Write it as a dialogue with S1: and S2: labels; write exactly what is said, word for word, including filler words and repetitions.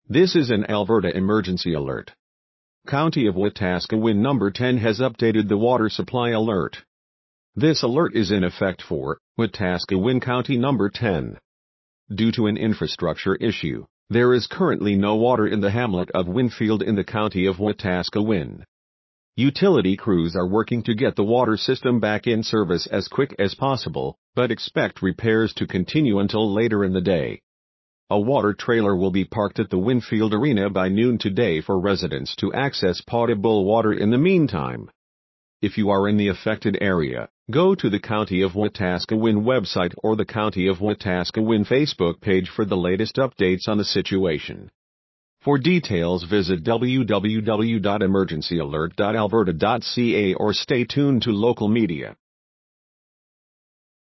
S1: This is an Alberta emergency alert. County of Wetaskiwin number ten has updated the water supply alert. This alert is in effect for Wetaskiwin County number ten. Due to an infrastructure issue, there is currently no water in the hamlet of Winfield in the county of Wetaskiwin. Utility crews are working to get the water system back in service as quick as possible, but expect repairs to continue until later in the day. A water trailer will be parked at the Winfield Arena by noon today for residents to access potable water in the meantime. If you are in the affected area, go to the County of Wetaskiwin website or the County of Wetaskiwin Facebook page for the latest updates on the situation. For details, visit w w w dot emergency alert dot alberta dot c a or stay tuned to local media.